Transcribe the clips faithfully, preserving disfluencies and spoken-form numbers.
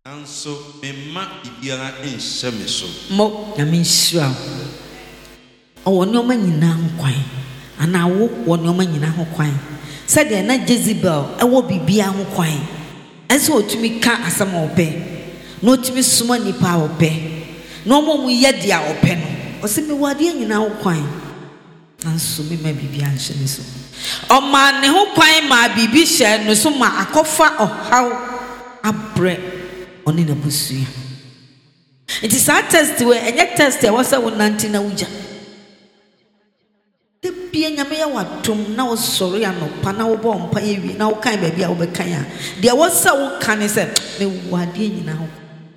Anso memma ibiara enhye me so. Mo na me nhyira. O wonoma nyina ho kwan. Ana wo wonoma nyina ho kwan. Said na Jezebel e wo bibia ho kwan. Enso otumi ka asam ope. Na otumi suma nipa ope. Na omo mu ye dia ope no. O se me wade nyina ho kwan. Anso me ma bibia nhye me so. O ma ne ho kwan ma bibi hye no so ma akofa ohaw abre oni na busuya. It is a test where any test I was a one ninety na uja. The being a mere watum now sorry and no panel bomb pay now kind baby I will be kaya. There was so can I say me wadi now.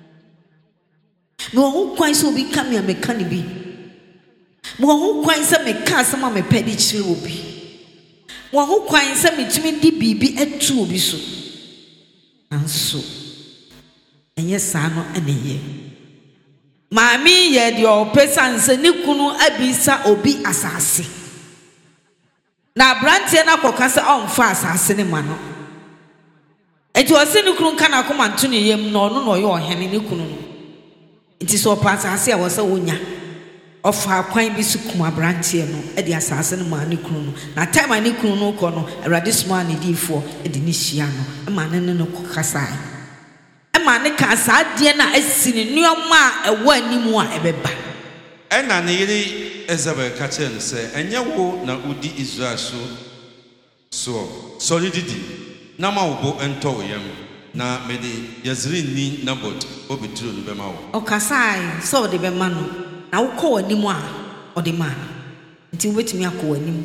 No who quite so be coming a mechanic be. More who quite some me cast some me pedicure will be. More who quite some me to me be a true be so. And so. And yes, I know any year. Mammy, yet your presence, and Nikunu Abisa Obi Assassin. Now, Brantiana Cocassa on fast as cinnamon. It was Sinicun cannot come and tune him, nor no, your hand in Nikunu. It is so past as I was a wunya of her quaint Bisukuma Brantiano, at the assassin Manicunu. Now, time I Nikunu Cono, a radis man in for a Denisiano, a man in no Cocassai. Mane ka sa de na asini nuoma e wa animu a ebeba ena ne yiri Elizabeth ka chen se enye wo na udi Israel so so solidity na ma wo bo ento yem na me de Yazrin ni Nabot obeturo no be ma wo o kasai so de be ma no na wo ko animu a o de ma nti wo betimi akọ animu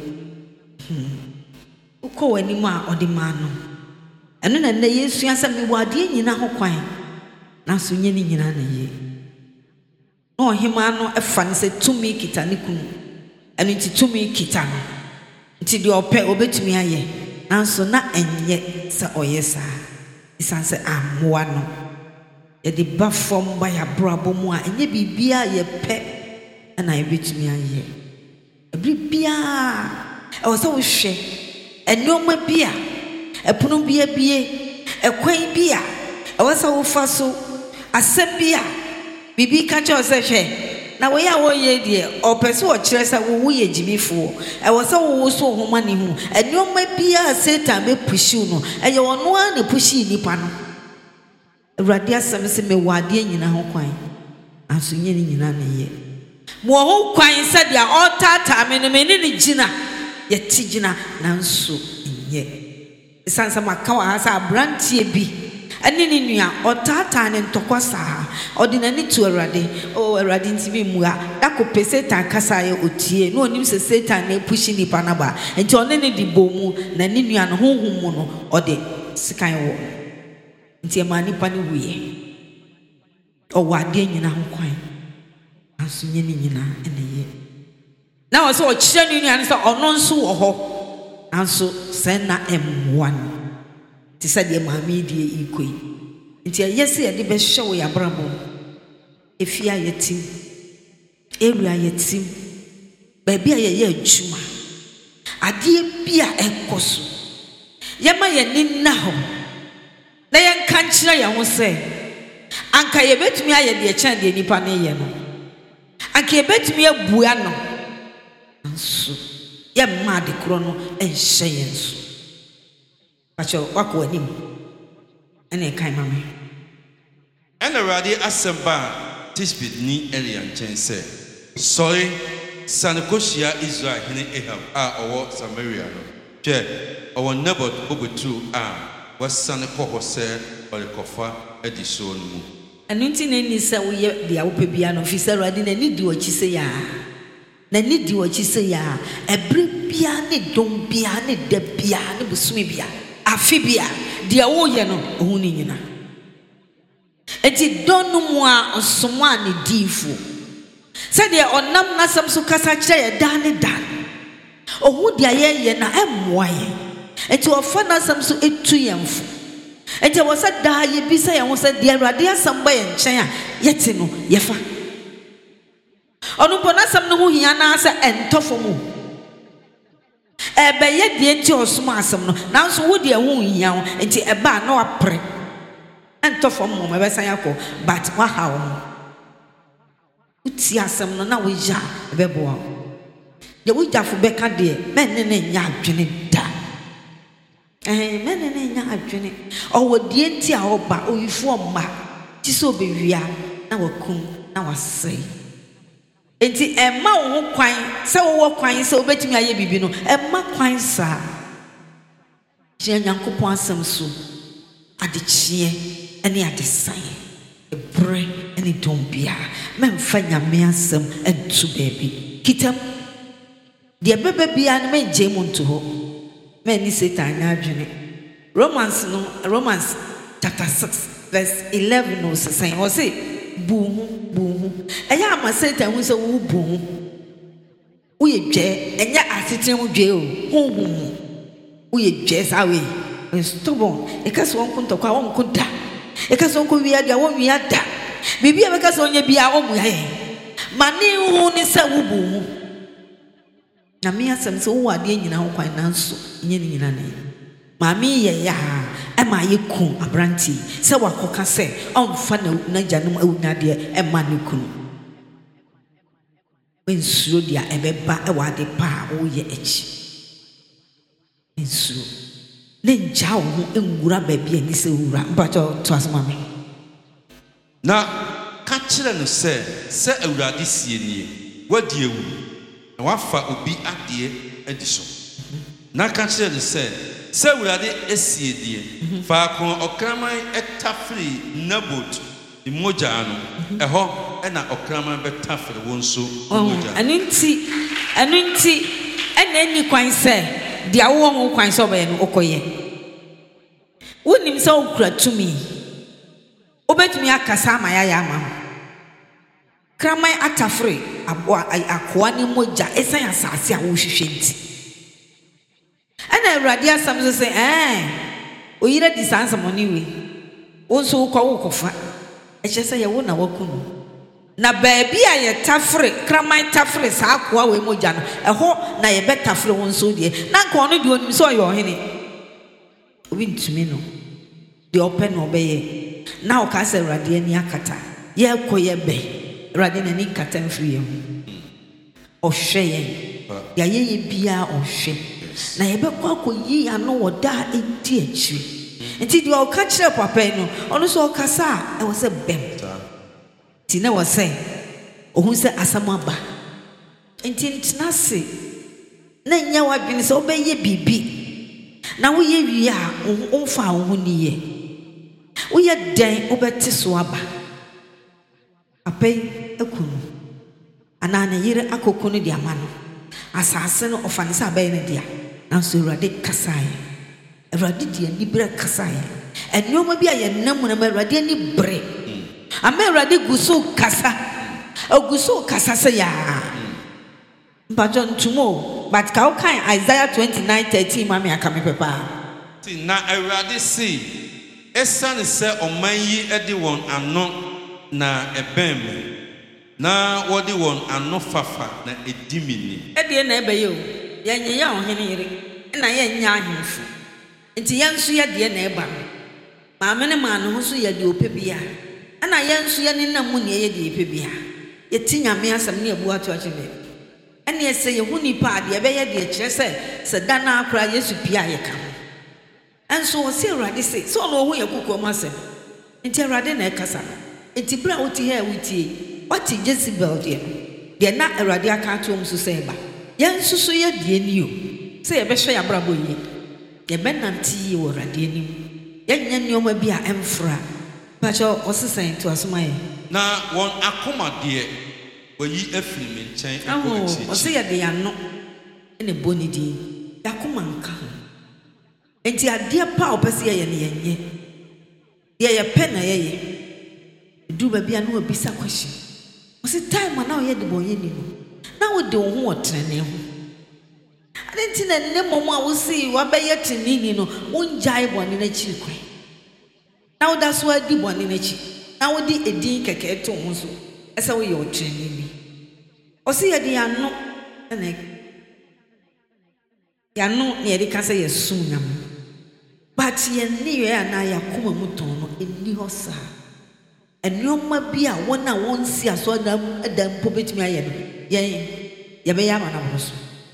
wo ko animu a o de ma no eno na na Yesu asa me wade nyina ho kwan na so nyeni nyina na ye no hima no efa ne se tumi kita ne kunu eno nti tumi kita no nti de ope obetumi aye na so na enye se oyesa isanse amwa no ye de ba fom ba ya brabo mu a enye bibia ye pe na ye betumi aye bibia e wo se wo hwe enoma bia epono bia bie ekwan bia e wo se wo fa so asebia bibi ka che ose hwe na we ya wo ye die opese wo kire sa wo ye jimifo e wo se wo so homa ni hu enoma bia Satan be pushi no e ye wono a na pushi nipa no awrade asem se me wade nyina ho kwan aso nyeni nyina na ye mo ho kwan se dia otata me ne me ni gina ye ti gina nanso ye sansa makawa asa brantie bi eni ni nua otata ne ntokwasa odinani tu awrade o awrade ntimi mua dakope Satan kasa ye otie no onim se Satan na pushi nipa na ba enti one ne di bomu na ni nua no honhum mu no ode sikan wo enti ma nipa ne wuye o wade nyina ho kwan aso nyeni nyina ene ye na wo so o kire ni nua ne so ono nso wo ho anso sena m one ti said maami die ikoi nti yesi ye de be hwe ya brabo efia yetim ewia yetim ba bia ye ye adwuma ade bia ekoso ye ma ye ni na ho na ye nka nkire ye ho se anka ye betumi aye de kyan de nipa na ye no anka ye betumi abua no anso ya mad kro no enhye yenso pacho wako anim ene kai mame ena radi asamba tispid ni elian chense sorry sanakoshia Israel hene Ahab a owo Samaria no che owo Nabot obetu a wasane koho se olikofa ediso no mu enu nti na ni se wo ye dia wo pe bia no fi se radi na ni di ochi se ya na ni di ochi se ya ebre bia ne dom bia ne da bia ne busumi bia afi bia dia wo ye no ohun ni nyina eti donu mu a osomo a ne difu se dia onam nasam so kasa kire ye da ne da ohun dia ye ye na emmoa ye eti ofa nasam so etu yemfo eti wo se da ye bi se ye wo se dia Awurade asam ba ye nchen a yete no ye fa onu bonasam no hu hia na se entofo mu ebe ye die nti osoma asam no nanso wo de hu hia ho nti eba na wapre and to from Mama Besayako, but Wahao. Uti asem no na we ja bebo. Ye we ja fu beka de men ne ne nya adwene da. Eh men ne ne nya adwene. O wo die nti a oba oyifo omma. Ti so bewia na wakum na wasai. Enti emma wo ho kwan se wo wo kwan se obetimi aye bibi no emma kwan sa. Je Nyankopon asem so adechie ene adesan. Ebre ene dombia memfa nyame asem entu baabi kitam de bebe bia no menje mu nto ho mani Satan na adwene Romans no Romans chapter six verse eleven no say o say buhu buhu eya ama Satan hu say wo buhu wo ye dwe enya asetem dwe o hu hu wo ye dwe sawe stubborn e ka so won ntokwa won koda e ka so won ko wi ada won wi ada bibi e ka so onye bia wo mu yaye mane hu ni se wo buhu na me asem se wo ade nyina ho kwan nanso nye ni nyina ne mami ye ya e ma ye ku abranti se wakoka se onfa na na janum awunade e ma ne ku ensuro dia e beba e wade pa wo ye echi ensuro le nja wo enwura ba bia ni se wura mpacho to asoma me na ka kire no se se awurade sie nie wadi ewu na wafa obi ade adi so na ka kire no se se awurade esie die fa kon okraman etafri nabot imoja ano eho na okraman betafri wonso imoja aninti aninti ena ni kwan se dia wo wo kwan so ba ye no okoye wonim se okura tumi obetumi akasa ma ya ya ma kraman atafre aboa akoa ni moja esan asase a wo hwehwe nti ana awurade asam so se eh oyira di sansa moni we wonso wo kwa wo kofa e chese ye wo na wakunu na baabi a ye tafre kraman tafre sa akoa we moja no eho na ye betafre wonso de na nka ono de onim so ye ohene obi ntumi no de open obeye na o ka se awurade ani akata ye koye be awurade na ni kata mfiri ye o hwe ye ya ye bia o hwe na ye be kwa koyi ano woda enti achi enti de o ka kire papa no ono so o kasa e wo se bem ti na wo se o hu se asamaba enti ntina se na nya wadwene se obeye bibi na wo ye wi a o fa wo ni ye wo ye den obeti so aba apei ekunu ana na yire akokunu di amano asase no ofane sa abai ne dia na so urade kasaye urade dia ni bre kasaye enoma bia ye nam na urade ni bre ama urade guso kasa oguso kasa se ya mpajo ntumo but ka o kan Isaiah twenty-nine thirteen mami akame pepa ti na urade si esan se oman yi ede won ano na ebem na wodi won ano fafa na edimini ede na ebeye o yenye ya ohene yire na ye nya ahemfu nti yenso ye de na eba ma me ne ma no so ye de opebia na yenso ye ne namu ne ye de opebia ye tinyame asam ne ebu ato achebe ene ese ye huni pa de ebeye de kire se se dana akra Yesu pia ye ka enso wo se urade se so no ho ye kokoma se nti urade na ekasa nti bra oti he wutie wati Jezebel de de na urade aka atom so se ba yenso so ye de ni o se ye be hwe ya brabo yi ye be nanti wo urade ni ye nya nioma bi a emfra pa cho osesen to asoma ye na won akoma de oyi afiri me nchen ekochi o se ye de ya no ene boni di yakoma nka enti ade pa opese ye ne yenye ye ye pe na ye ye du ba bia no obisa question o se time na o ye de boye ni no na wo de wo ho otrene ho enti na ne momo a wo si wa be ye tinini no wonjai boni na chi kwan na wo da so adi boni na chi na wo di edin keke to ho so ese wo ye otrene ni o se ye de ya no na ya no ne ye de ka se ye sunyam but ye ni ye na ya kuma muton no eni hɔ saa ɛnneɔma bi a wɔn a wɔn si aso adam adam mpo betumi ayɛ no yɛn yɛbɛyɛ ama na wɔn so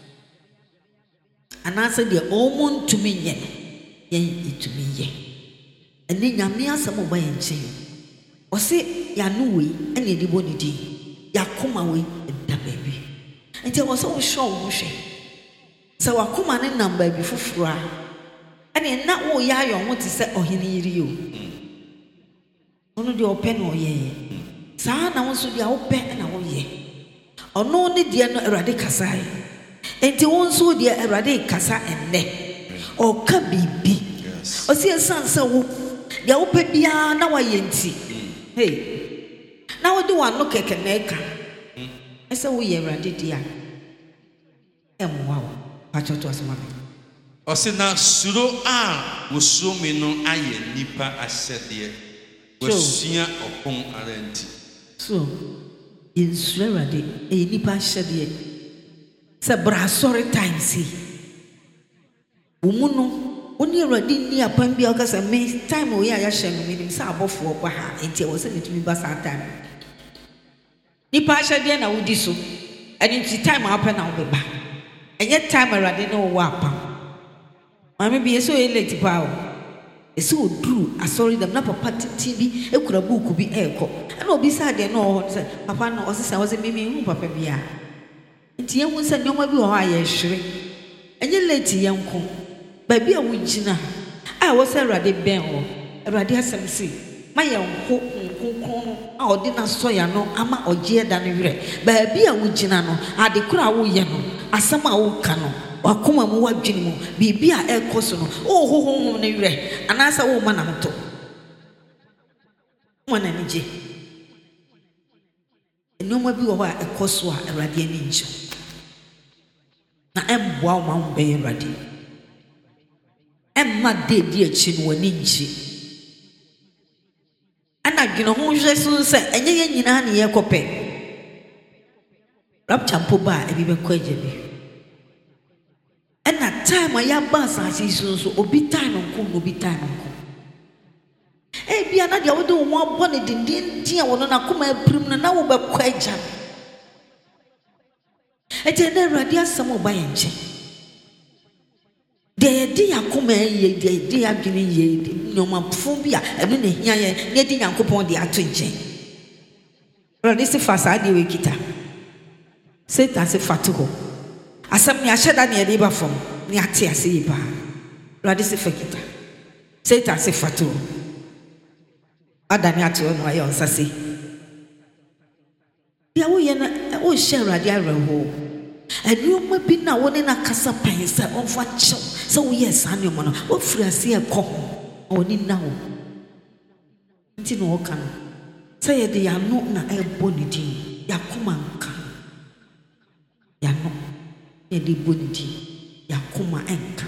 anaasɛ deɛ wɔn ntumi nyɛ no yɛn yɛtumi yɛ ɛne nyame asɛm ɔba yɛn nkyɛn ɔse yɛano wei ɛne yɛde bɔ ne din yɛakoma wei ɛda baabi nti ɛwɔ sɛ wohwɛ wo ho hwɛ sɛ wakoma ne nam baabi foforɔ a ɛne na woyɛ ayɛ wo te sɛ ɔhene yiri o ɔno deɛ ɔpɛ na ɔyɛyɛ saa na wo nso deɛ wopɛ na woyɛ ɔno ne deɛ no Awurade kasae enti wo nso deɛ Awurade kasa ɛnnɛ ɔka biribi ɔsi ɛsan sɛ wo deɛ wopɛ biara na wayɛ nti hey na wode wano kɛkɛ na ɛka ɛsɛ woyɛ Awurade deɛ a ɛmmoa wo patwɔto asoma me ɔsi na suro a wosuro mi no ayɛ nipa ahyɛdeɛ wasua ɔpon ara nti so yɛnsuro Awurade ɛyɛ nipa ahyɛdeɛ sɛ bra asɔre time si wo mu no wo ne Awurade nni apam bi a woka sɛ me time oyi a yɛahyɛ no menim sɛ abɔfoɔ ba ha enti ɛwɔ sɛ metumi ba saa time nipa ahyɛdeɛ na wodi so ɛne nti time a wopɛ na wobɛba ɛnyɛ time Awurade ne wowɔ apam maame bi ɛsɛ ɔyɛ late paa o ɛsɛ ɔduru asɔre dam na papa tete bi ekura buuku bi ɛɛkɔ ɛna obi sɛ adeɛ no ɔwɔ hɔ sɛ papa no ɔsesa ɔsɛ mimi hu papa bi a nti yɛn hu sɛ nneɛma bi wɔ hɔ a yɛhwere ɛnyɛ late yɛn nko baabi a wogyina a wɔsɛ Awurade bɛn wɔ Awurade asɛm si ma yɛn ho nkonkron a ɔde na sɔ ya no ama ɔgye da no werɛ baabi a wogyina no ade koro a woyɛ no asɛm a woka no wakoma mu wadwene mu biribi a ɛkɔ so no ɔhohohom no werɛ anaasɛ woma na moto mo na ne gye nneɛma bi wɔ hɔ a ɛkɔ so a Awurade ani ngye na ɛmboa wo ma wo bɛyɛ Awurade ɛmma de di akyi no w'ani ngye ɛna dwene ho hwɛ so sɛ ɛnyɛ yɛn nyinaa ne yɛkɔpɛ rapture mpo ba a ebi bɛkɔ agya bi ɛna time a yɛaba asase yi so nso obi time nko na obi time nko ebia na deɛ wode wo ho abɔ ne dendenden a wɔno n'akoma apirim no na wobɛkɔ agya ɛgye na Awurade asɛm ɔba yɛn nkyɛn deɛ yɛde yɛakoma yɛ deɛ yɛde yɛadwene yɛ nnwomafo bi a ɛno na hia yɛn na yɛde Nyankopɔn de ato nkyɛn Awurade se fa saa deɛ wɔkita Satan se fa to hɔ asɛm ne ahyɛ da ne yɛde ba fam ne ate ase yi paa Awurade se fa kita Satan se fa to hɔ ada ne ato hɔ no ayɛ ɔnsa se deɛ woyɛ no wohyɛ Awurade awerɛhoɔ ɛnneɛma bi na wo ne na kasa pan sɛ ɔmfa kyɛw sɛ woyɛ saa nneɛma no wofiri ase ɛkɔ ho ɔne na wo nti na wɔka no sɛ yɛde yɛano na ɛbɔ ne din yɛakoma nka yɛano yɛde bɔ ne din yɛakoma ɛnka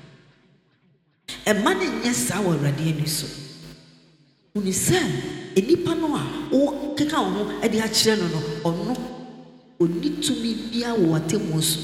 ɛma ne nyɛ saa wɔ Awurade ani so wone sɛ nnipa no a wokeka wo ho ɛde akyerɛ no no ɔno ɔni tumi bia wɔ atemmuo so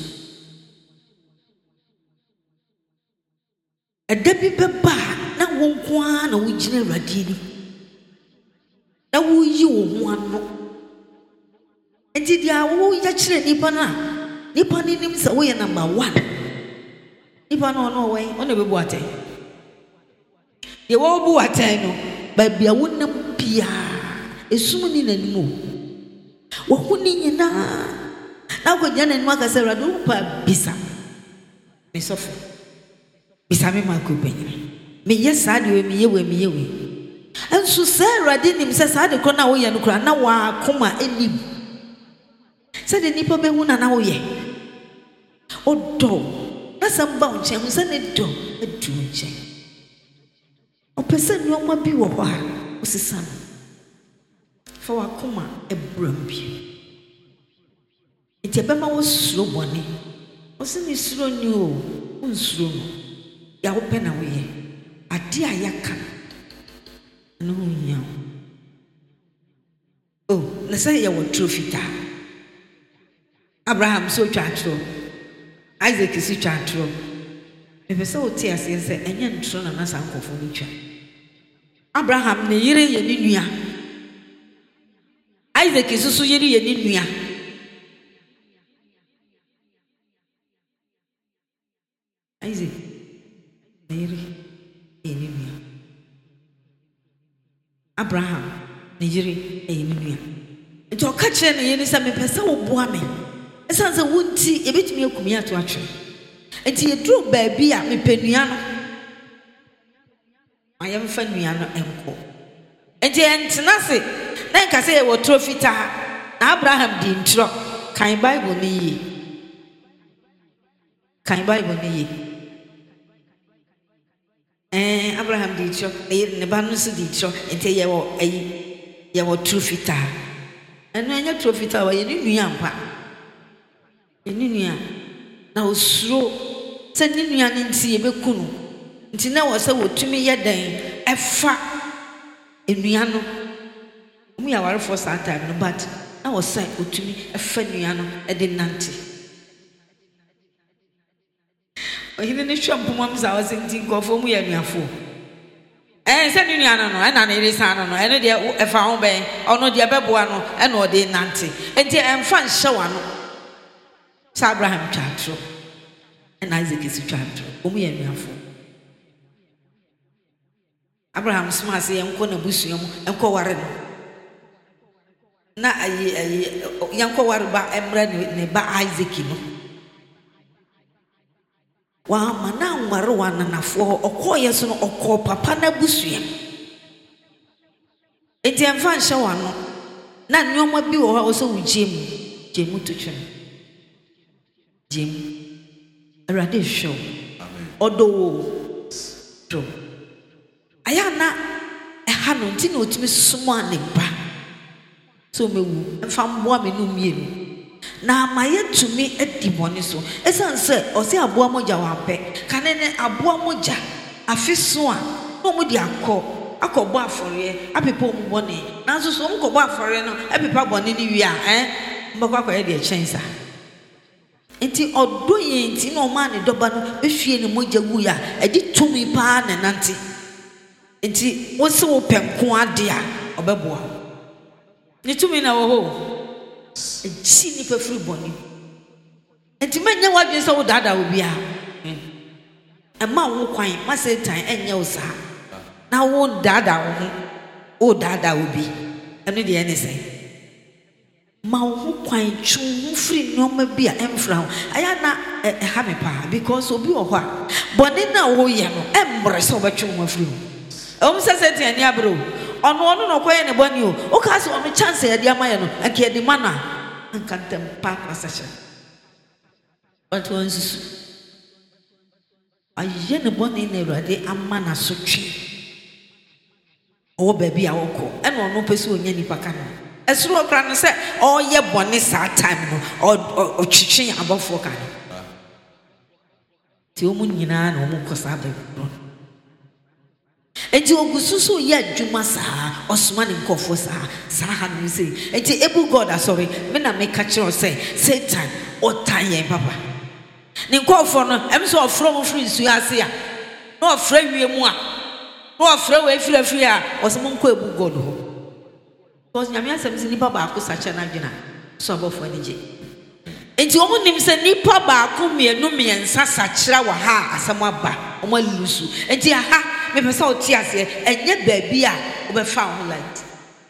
ɛda bi bɛba a na wo nko ara na wogyina Awurade ani na woyi wo ho ano nti deɛ a woyɛ kyerɛ nnipa no a nnipa no nim sɛ woyɛ number one nnipa no ɔno ɔwɔ ɔna bɛbu atɛn deɛ wɔbu atɛn no baabi a wonam biara esum ni n'anim o wɔho ni nyinaa na wokɔgyina n'anim aka sɛ Awurade wopa bisa me sɔfo bisa me ma kɔ banyina meyɛ saa deɛ wei meyɛ wei meyɛ wei ɛnso sɛ Awurade nim sɛ saa de korɔ no a woyɛ no koraa na waakoma anim sɛdeɛ nnipa bɛhu na na woyɛ ɔdɔ na sɛ mba wo nkyɛn ho sɛ ne dɔ adu wo nkyɛn ɔpɛ sɛ nneɔma bi wɔ hɔ a wosesa no fa wakoma ɛbram bi nti ɛbɛma wosuro bɔne ɔsɛ ne suro ni o wonsuro no yɛ wopɛ na woyɛ ade a yɛaka no ho hia wo o na sɛ yɛwɔ turo fitaa Abraham so twa atoro Isaac so twa atoro mepɛ sɛ wote aseɛ sɛ ɛnyɛ ntoro na nasa nkɔfo no twa Abraham ne yire ye ni nua. Isaac susu yire ye ni nua. Isaac ne yire ye ni nua. Abraham ne yire ye ni nua. Nti o ka kire ne ye ni sa me pese wo boa me. Esa se wunti e betumi akumi ato atwe. Nti ye duro baabi a me penua no. Ayam fa nua no enko. Nti entena se na nka se ye wo trofita na Abraham di ntro kan Bible ni yi. Kan Bible ni yi. Eh Abraham di ntro e ne ba no so di ntro nti ye wo ayi ye wo trofita. Eno anya trofita wa ye ni nua ampa. Ye ni nua na osuro se ni nua ni nti ye bekunu. Nti na wo se wotumi ye dan efa enua no mu ya ware for some time no but na wo se wotumi efa enua no e de nante o hine ne hwampo mam za wo se nti nkofo mu ya nuafo eh se nua no no e na na ire san no no e no de efa ho ben ono de beboa no e na o de nante enti emfa nhye wa no sa Abraham twatro e na Isaac si twatro o mu ya nuafo Abraham smart say enko na busuam enko ware no na ayi ayi yanko ware ba emra ne ba Isaac no wa mana ware wana nafo okoye so no okọ papa na busuam enti emfa nhye wa no na nyoma bi wo ha wo so wugiem gemu to twen gem arade show amen odo do ayana eha no nti na otimi sumo anemba so mewu mfa mboa me no mienu na amaye tumi adibone so esan se ose aboa moja wape kanene aboa moja afiso a no mu di akọ akọbọ afore apepa omu bone na so so mkọbọ afore no apepa bone ni wi a eh mbakọ akọ de chensa enti odo ye enti no ma ne doba no ehwie ne moja wu ya edi tumi pa na nanti enti wo se wo penko ade a obeboa ni tumi na wo ho enti ni pa free boni enti manya wadwe se wo dada obi a e ma wo kwan ma Satan enye wo sa na wo dada wo ho wo dada obi eno de ene se ma wo kwan twu free no ma bi a emfra ho aya na e ha me pa because obi wo ho a boni na wo ye no embre se wo betwu mo free o mse Satan ni abro ono ono no koye ne boni o o ka se ono chance ya dia maye no anke di mana anka ntem pa kwasasha but once aye ne boni ne ruade amana so twi o baby a woko e no ono pese onya ni paka no esuro okra no se o ye boni sa time no o twitwi abofo ka ti o mu nyina na o mu kosa ba enti ogususu ye adwuma saa osoma ne nkofo saa saa ha no se enti ebu God sorry me na me ka kire say Satan otan yen papa ne nkofo no em so ofro mo free nsu ase a no ofra wie mu a no ofra we fira fira a osemo nko ebu God ho because nyame asem se nipa ba ko sacha na dwena so abofo ani je enti omo nim se nipa ba ko mienu miensa sachira wa ha asem aba omo alusu enti aha me pesa o ti ase enye baabi a obefa ho light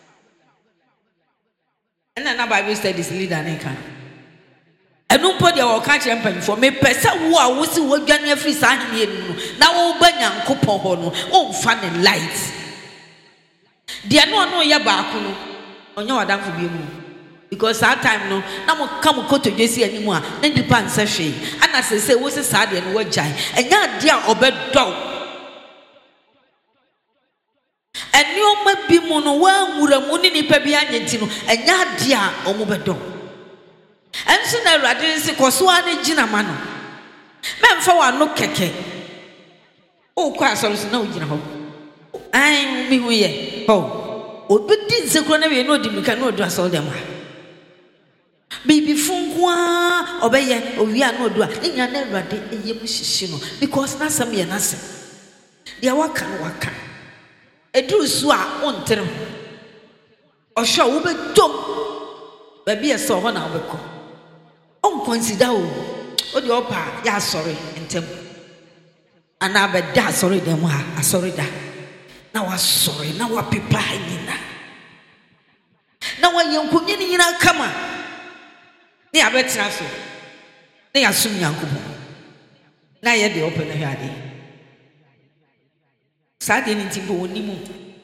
ena na Bible studies leader na kan enu mpo de wo ka kire mpanfo me pesa wo a wo si wo dwane afri sa hene enu na wo ba nyankopon ho no o mfa ne light de no no ye ba ko no onye wadamfo bi mu because that time no na mo kam ko to dwesi animu a na dipa nsa hwe ana se se wo se sa de no wajai enya de a obedo enioma bi mu no wa nwuramu ni nipa bi anyenti no enya de a omo bedo enso na Awurade se koso ane gina ma no memfa wa no keke o kwa asoro so na o gina ho ai mi hu ye ho obedi nsekro na we no di mika no do asoro dem ha bibi funkwa obeye owia no do a nya na Awurade eye mu hihye no because na sam ye na sam dia waka no waka eduru so a ontere ohwe wo betom ba bi eso ho na wo bekọ on consider o o de opa ya sorry entem ana be da sorry dem ha asori da na wa sorry na wa pepa nyina na wa yenkunye ni nyina kama ni abetra so ni asum Nyankopon na ye de open na hwade sade ni timbo wonimu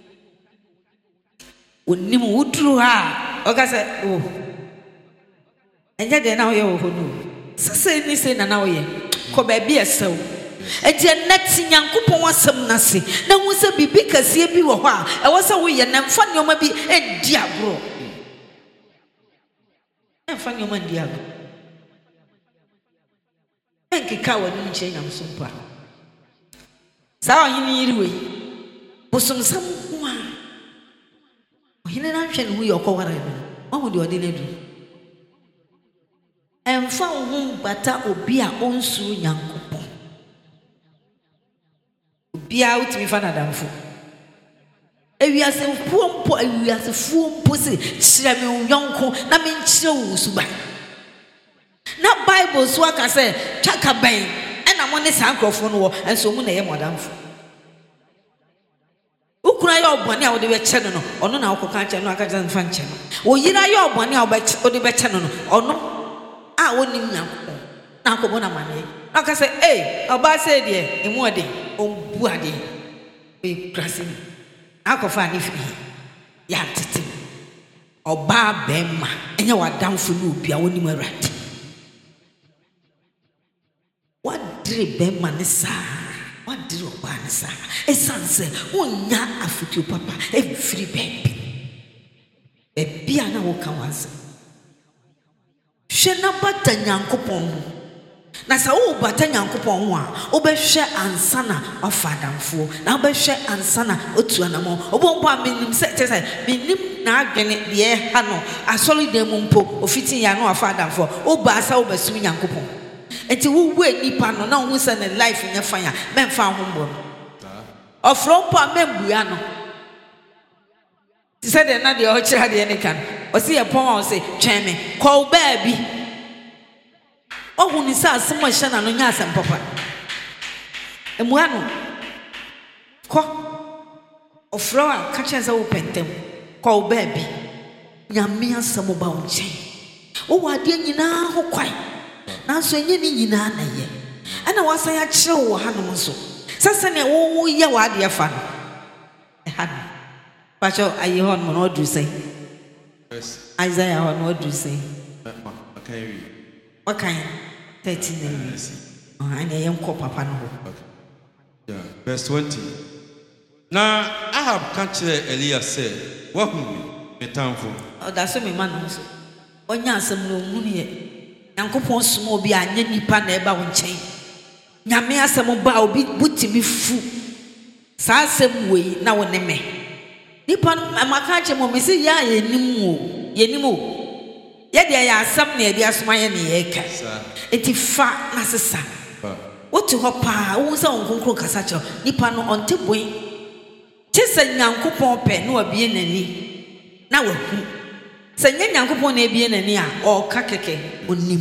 wonimu wudru ha oka se oh enja de na wo ye wo honu sese ni se na na wo ye ko ba bi esew eti enati Nyankopon wasem na se na hu se bibi kase bi wo ho a e wo se wo ye na mfa nyoma bi edi agro e mfa nyoma ndi agro enkeka wani nche nyam sompa sa ohini yiriwe bosomsam ko a ohini na hwe ne hu ye okowara no ohu de ode na du emfa wo bata obi a onsuru Nyankopon bia utimi fa na damfo ewiase fuompo ewiase fuompo se kire me yonko na me nkire wo suba na Bible so aka se twaka ban ena mo ne sankrofo no wo enso mu na ye modamfo ukura ye obone a wo de be che no no ono na wo ka che no aka je mfa nche no wo yira ye obone a wo de be che no no ono a woni Nyankopon na akobo na mane aka se eh oba se de emu ode ombu ade be krasi akofa ni fi ya tete oba bemma enye wadamfo no obi a woni marade wadire bemma ne sa wadire oba ne sa esanse wonya afutu papa e free baby e bia na wo kan wanse hwe na bata Nyankopon ho na sa wo bata Nyankopon ho a wo be hwe ansa na ofadamfo na wo be hwe ansa na otu anamo obompo aminim se se minim na adwene de ha no asoli dem mpo ofiti ya no afadamfo wo ba sa wo besu Nyankopon enti wo we nipa no na wo se ne life nya fanya memfa ho mbo ofrompo amembuya no ti se de na de o kira de ne kan o se ye pon o se tweme ko ba bi ohuni sa asemo hye na no nya asem papa emuha no ko ofro a ka kyenza wo pentem ko ba bi nyame asem ba wo chen wo wade nyina ho kwai na so enye ni nyina na ye ana wasa ya kire wo ha no so sasa ne wo wo ye wade ya fa no e ha no pacho ayi hon mo no do say yes Isaiah hon no do say okay we okay thirteen years oh and ye nko papa no yeah verse twenty na Ahab can kire Elias say what hu me tamfo oh da so me man no so onya asem no mu ne Nyankopon sumo obi anya nipa na eba wo nchen nyame asem ba obi butimi fu sa asem wei na wo ne me nipa amaka che mo me se ya yenim o yenim o ye de ya asem na e de asoma ye ne ye ka enti fa na sesa wotu ho pa wo se onkonkro kasa che nipa no onte boy che se Nyankopon pe na obie nani na wahu se nya Nyankopon na ebie nani a o ka keke onim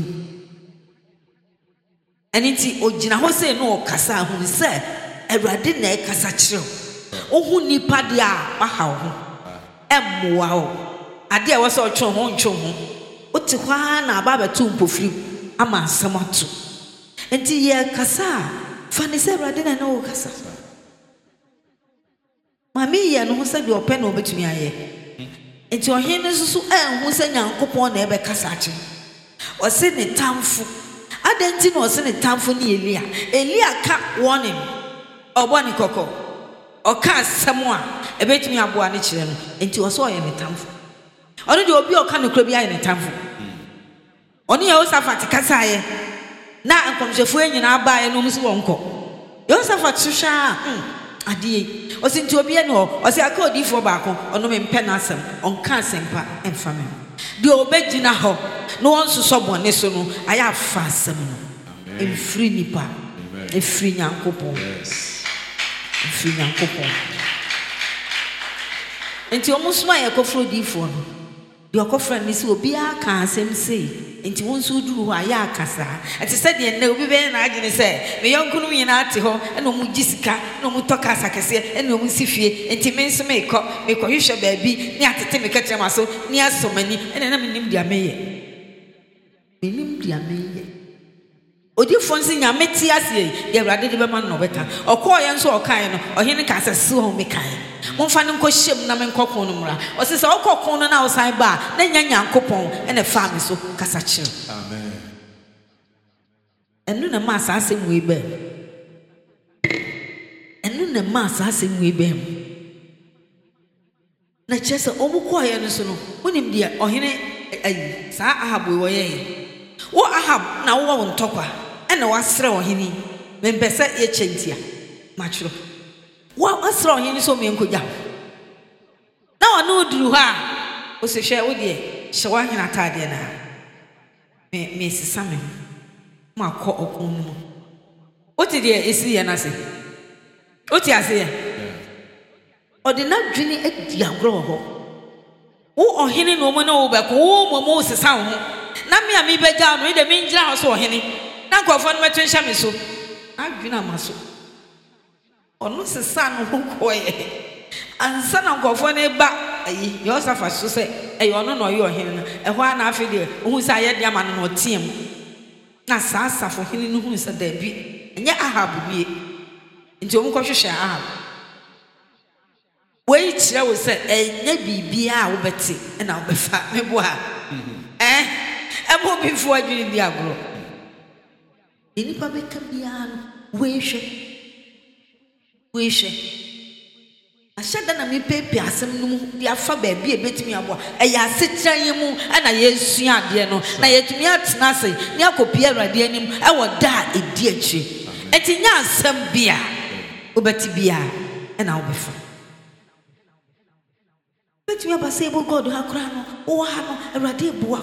eniti ogina ho se no o kasa hu se Awurade na e kasa kire ohu nipa de a ba ha ho emmoa ho ade a wo se otwe ho ntwe ho oti kwa na aba betu mpofiri ama asem ato enti ye kasa fa ne se Awurade na na o kasa mami ye no se de ope na obetumi aye enti ohene susu enhu se Nyankopon na ebe kasa ache o se ne tamfo adenti no o se ne tamfo ni Elia Elia ka warning oboni koko o ka asem a ebetumi aboa ne kire no enti o se o ye ne tamfo ono de obi o ka ne kro bi aye ne tamfo oni Yehoshaphat kasa aye na nkomhwefo enyina aba aye no musu wonko Yehoshaphat hwehwa adie o se nti obi e no o se aka odifo baako ono me mpe na asem on ka asempa emfa me de obegina ho no onsoso bone so no aya fa asem no emfiri nipa efiri Nyankopon yes efiri Nyankopon enti omo soma ye kofro difo no de okofra ni se obi aka asem sei enti won so duru ho aya akasa ati se de na obi be na agene se me yonkunu nyina ate ho na omu gisika na omu toka asakese na omu sifie enti me nso me kɔ me kɔ hwehwɛ baabi ni atete me kakyɛ maso ni asomani ena na menim dia meyɛ menim dia meyɛ odi fonsi nya meti ase ye awrade de be ma no beka okɔ ye nso ɔkan no ɔhene ka asase ho me kan momfa ne nkɔ hyem na me nkɔ kon no mra ɔse sɛ ɔkɔ kon no na ɔsan ba na nya nyankopɔn ene fa me so kasa kyerɛ amen enu na ma asase mu ebe enu na ma asase mu ebe na kyerɛ sɛ ɔmo kɔ ye no so no wonim dia ɔhene ayi saa ahabo wo ye wo ahab na wo wo ntɔkwa ena wasrɛ ɔhene mempe sɛ ye kyentia matwero wa wasrɛ ɔhene so me nkogya na ɔno oduru ha o se hwɛ wo de hye wa hena tade na me me sisa me ma kɔ ɔkon mu o ti de esi ye na se o ti ase ye ɔde na dwene adi agorɔ hɔ wo ɔhene no mo na wo bɛko wo mo mo sisa ho na me a me bɛgya no ide me ngira ho so ɔhene na nkɔfo no meto nhya me so adwena ma so ɔno sisa no ho kɔɛ ansa na nkɔfo no ba ayi Yehosafa so sɛ ɛyɛ ɔno na ɔyɛ ɔhene no ɛhɔ a na afi de ohu sɛ ayɛ de ama no na ɔteam na saa asafo hene no hu sɛ dabi ɛnyɛ Ahab bie nti ɔmo kɔhwehwɛ Ahab wei kyerɛ wo sɛ ɛnyɛ bibia a wobɛte ɛna wobɛfa mebo a eh ɛmo bifo adwene bi agoro enipa bɛka bia no wei hwɛ wei hwɛ ahyɛ da na mepepe asɛm no mu de afa baabi e betumi aboa ɛyɛ asekyerɛ yɛ mu ɛna yɛsua adeɛ no na yɛtumi atena ase ne akɔpia Awurade anim ɛwɔ da a edi akyire ɛti nya asɛm bia wobɛte bia ɛna wobɛfa betumi abasa ebo God ha kora no wo ha no Awurade eboa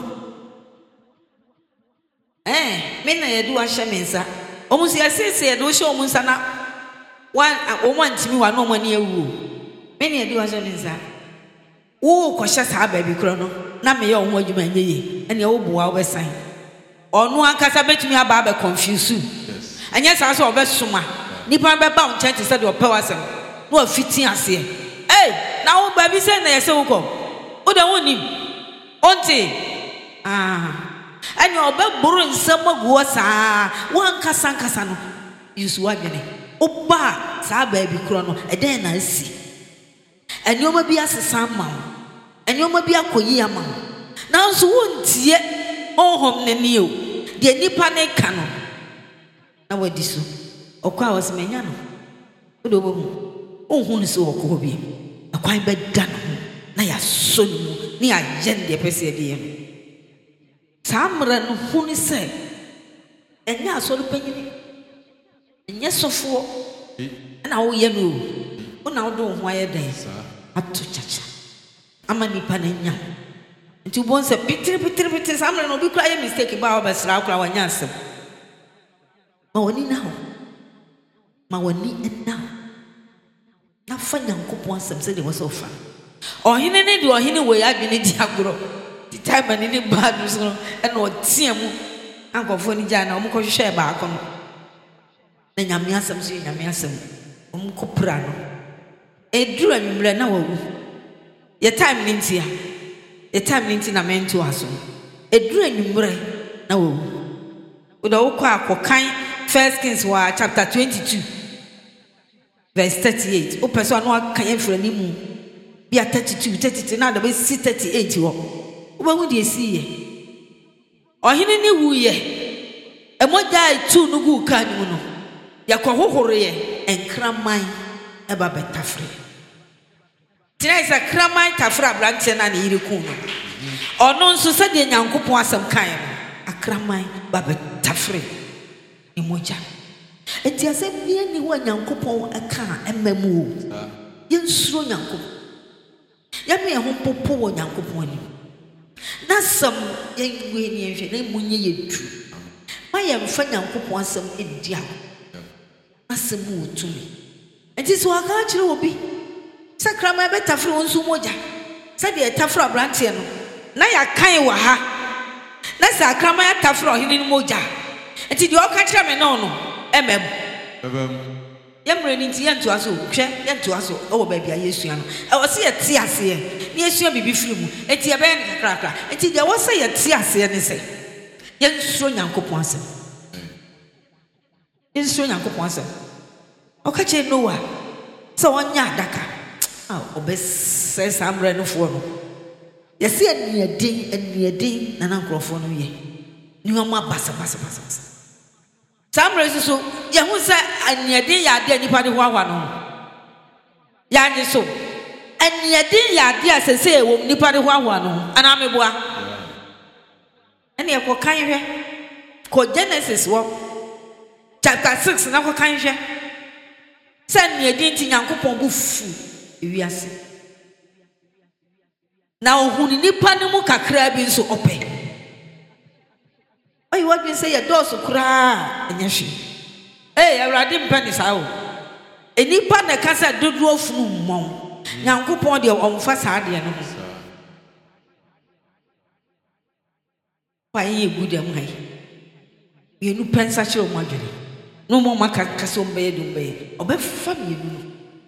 eh me na yɛde wa hyɛ me nsa ɔmo si asese yɛde wo hyɛ ɔmo nsa na wan ɔmo antimi wa no ɔmo ani awuo me na yɛde wa hyɛ me nsa wo kɔhyɛ saa baabi kora no na me yɛ ɔmo adwuma nyɛ ye ɛne wo boa wo bɛsan ɔno ankasa betumi aba aba confuse ɛnyɛ saa so ɔbɛsoma nipa bɛba wo nkyɛn te sɛ de ɔpɛ wasɛm na wafiti aseɛ eh na wo baabi sɛ na yɛsɛ wo kɔ wo da wonim onte ah ɛne ɔbɛboro nsɛm aguɔ saa wankasa nkasa no yusu wadwene woba saa baabi korɔ no ɛdɛn na asi ɛnneɔma bi asesa ama wo ɛnneɔma bi akɔyi ama wo nanso wontie ɔhɔm n'ani o deɛ nipa ne ka no na wadi so ɔkɔ a wɔsɛ manya no wode wobɛhu ɔnhu no sɛ ɔkɔ bi ɛkwan bɛda no ho na yɛasɔ no mu ne yɛayɛ no deɛ pɛ sɛ yɛde yɛ no saa mmara no hu ne sɛ ɛnyɛ asɔre panyini ɛnyɛ sɔfoɔ ɛna woyɛ no o wona wode wo ho ayɛ dɛn ato kyakya ama nipa no anya nti wobɔ sɛ pitiripitiripitiri saa mmara no obi kora yɛ mistake ba a wɔbɛsra wo kora wanyɛ asɛm ma w'ani na hɔ ma w'ani na hɔ na fa Nyankopɔn asɛm sɛdeɛ wɔ sɛ wofa ɔhene ne deɛ ɔhene wɔ yɛ adwene di agorɔ di time ani ne baa no so no ɛna ɔteɛ mu ankɔfoɔ no gyaa na ɔmo kɔhwehwɛ baako no na Nyame asɛm so yɛ Nyame asɛm ɔmo kɔpra no ɛduru anwummerɛ na wawu yɛ time ne nti a yɛ time ne nti na mento aso ɛduru anwummerɛ na wawu wode wokɔ akɔkan First Kings wɔ chapter twenty-two verse thirty-eight wopɛ so a na waka yɛ mfiri animu bi a thirty-two thirty-three na adabɛ si thirty-eight wɔ wobɛhu deɛ ɛsii yɛ ɔhene ne wuyɛ ɛmɔgya a ɛtuu no gu ka no mu no yɛkɔhohoroyɛ ɛnkraman ɛba bɛtafere tina sɛ kraman tafere aberanteɛ no a ne yere ku no ɔno nso sɛdeɛ Nyankopɔn asɛm kae no akraman ba bɛtafere ne mogya enti asɛm bia ni hɔ a Nyankopɔn ɛka ɛma mu o yɛnsuro Nyankopɔn yɛme yɛ ho popo wɔ Nyankopɔn anim na sɛm yɛnwe ne yɛhwɛ na mu nyɛ yɛdu ma yɛmfa Nyankopɔn asɛm ɛdi a asɛm wɔ tumi enti sɛ waka akyerɛ obi Sakrama betafri wonsu moja said the tafra brantie no na ya kan wa ha na sakrama ya tafra ohini moja enti de o ka kire me no no emem Ebem. Yamre ni nti yanto aso hwe yanto aso e wo ba bia yesua no e wo se ye ti ase ye ni yesua bibi firi mu enti ye be ne kakra enti de wo se ye ti ase ye ne se yenso nyankopon asem yenso nyankopon asem o ka che Noah so wonya adaka ah obese samre no fo no yesi aniadin aniadin na na nkrofo no ye ni wo ma basa basa basa samre so ye hu se aniadin ya de nipa de ho awa no ya nyi so aniadin ya de asese wo nipa de ho awa no ana meboa ene e ko kan hwe ko Genesis wo chapter six na ko kan hwe se aniadin ti nyankopon bu fu ewiase na ohuni nipa ne mu kakra bi nso ope oyi what we say ya dosu kura enyeshi eh awrade mpa ni saa o enipa na kasa dodo ofunu mmon nyankopon de omfa saa de no pa yi gudem hai ye nu pensa chiro mo adwene no mo maka kaso mbe do mbe obefa me nu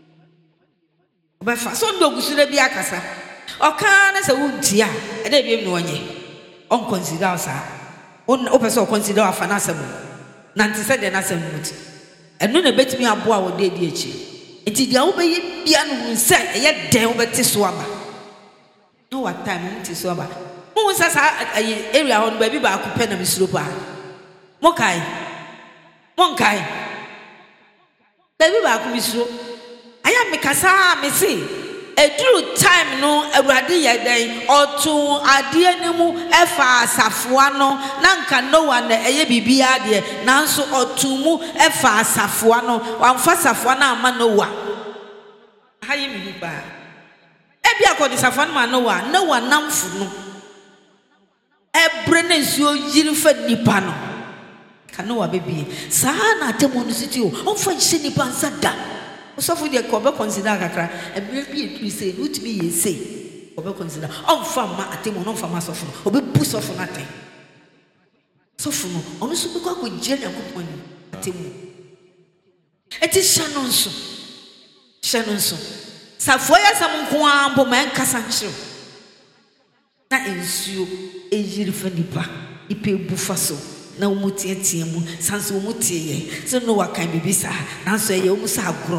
obefa so ndo gusure bi akasa oka na se wuntia e de biem no onye on consider sa on opeso consider afa na asem na nti se de na asem muti eno na betimi aboa wo de di echi enti dia wo be bia no nse ye den wo beti so aba no what time muti so aba mo sa sa area on ba bi ba akopɛ na misuro pa mo kai mo kai ba bi ba akopɛ misuro aya me kasa me se eduru time no awurade ye den otu ade animu efa asafoa no na nka Noah na eye bibia de nanso otu mu efa asafoa no wamfa asafoa na ama Noah hayi mi ba e bia ko de asafoa na Noah Noah namfu no ebre na nsuo yiri fa nipa no ka Noah bebie saa na atemo no siti o onfa hye nipa nsa da osofo de ko be consider kakra e be bi say utimi ye say ko be consider on fa ma atemo no fa ma sofo obe bu sofo na ten sofo no onu so be ko ko je nyankopon atemo eti shanon so shanon so safo ya sam nko ambo man kasa nchiro na ensuo ejiri fa nipa ipe bu fa so na umutie tie mu sanso umutie ye so no wakan bibisa nanso ye umusa agro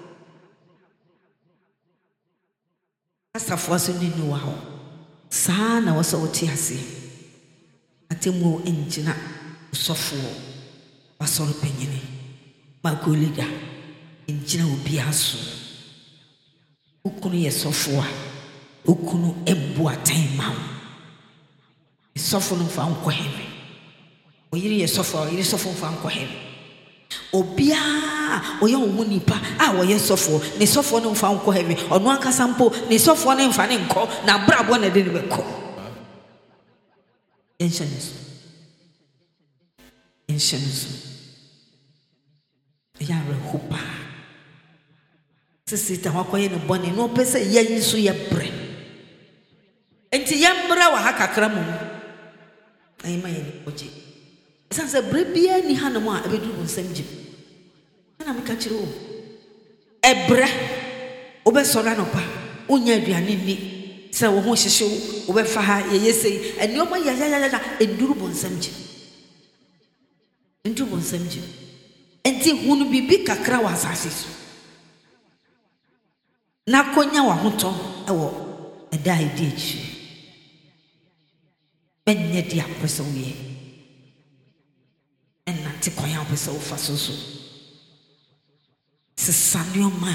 asafo so ni no wa ho saa na wo so wotie ase atemu enjina sofo wasoro penyini magoliga enjina obi aso ukunu ye sofo a ukunu ebu atan ma sofo no fa nko hebe oyiri ye sofo oyiri sofo fa nko hebe obia oye owu nipa a oye sofo ne sofo no fa nko hebe onu akasa mpo ne sofo no mfa ne nko na brabo na de ne beko enchenis enchenis ya rehupa sisita wakoye ne bone no pese ye yisu ye bre enti yambra wa hakakra mu ayima ye oje sanse bre bia ni hanamu a ebedu nsam jim na me ka kire o ebra obesora no pa onya aduane ni se wo ho hyehye obefa ha ye yesei enioma ya ya ya enduru bonsam jim enduru bonsam jim enti hunu bibi kakra wa asase so na konya wa hoto ewo eda ide echi benye dia pese wie enna ti konya pese wo fa so so sesanioma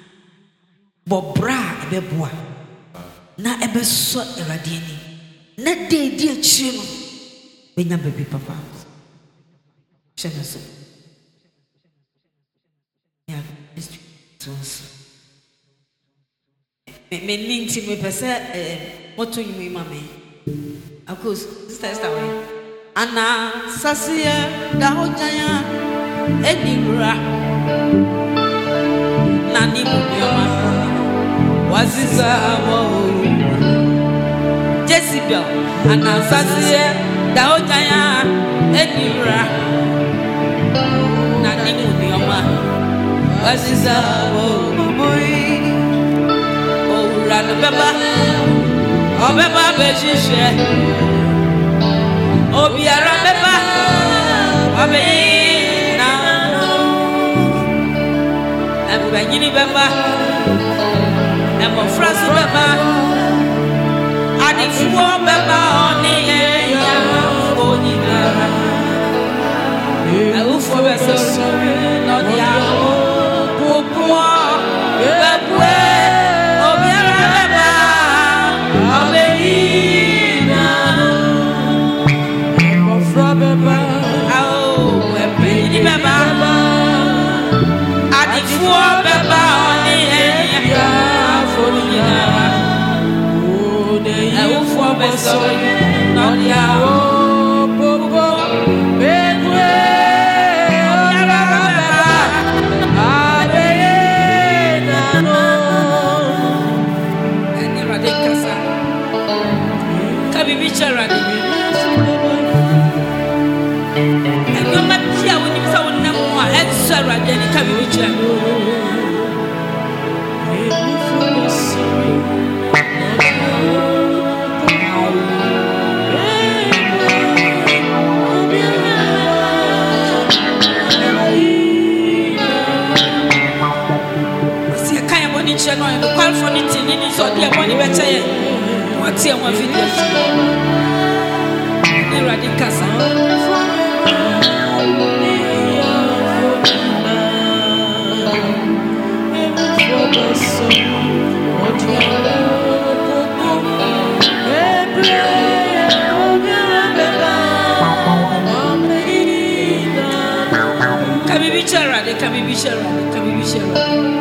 bobra ebeboa na ebeso erade ani na de di echi no benya baby papa cheneso ya so me ninti me pese eh moto yimi mame akos sister sister we ana sasie da hojanya enira nani mu bioma wasisamo Jezebel anasasie daojaya enira na nimu nioma wasisamo owura no beba obeba bejishe obiara beba obeyina abanyini beba Emo frasu beba Adifuo beba Oni ye ya Oni gara Awufo beso Nodi ya Pupua Bebwe Obiara beba Obeina Emo fra beba Ao Ebeni beba Adifuo beba Oni ye ya not ya popo bedwe abena no eni radikasa kabi bichara ni eno matia woni bisa wonna mo a enso rade ni kabi bichara no no call for it in this or the money better what's your video ni radikasa kabibichara de kabibichara kabibichara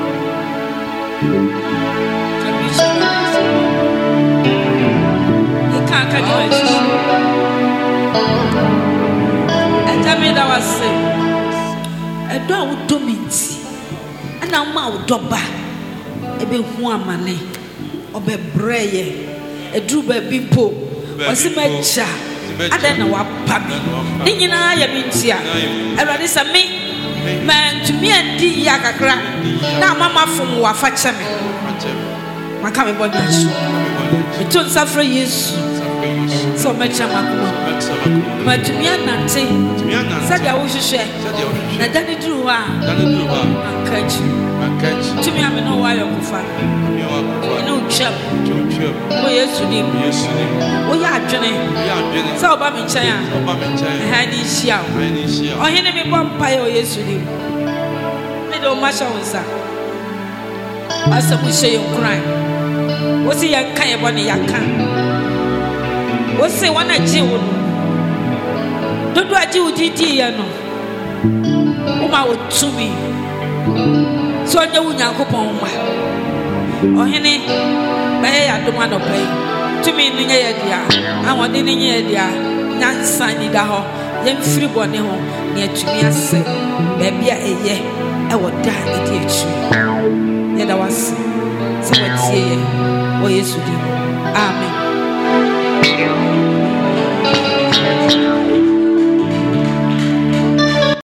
That was say, a dog domins, and now my doba, a big woman, or be braye, a drube bimpo, or some cha, I don't know what puppy. Didn't I have been here? I read this a me, man to me and the yaka crack. Now, mamma from Wafachame, my coming boy, it turns out for years. So much I'm a but to me, I'm not saying, said I wish to share. And then it drew one, and catch you. To me, I'm no while of fun. No chap, oh, yes, you need. Oh, yeah, Johnny. So, Babin Chaya, and he's young. Oh, he never be one pie, oh, yes, you need. I don't much on that. I said, we say you cry. What's the young kind of one you can? What's say one I do? Don't I do D no? Oh, my would to me. So I know Uncle Poma. Oh, Henny, I don't want to pay. To me, Nia, I want in India, not signing the hall, then free bonnet home near to me. I say, baby, a year, I would die at the tree. Yet I was so let's say, oh, yes, you do. Amen.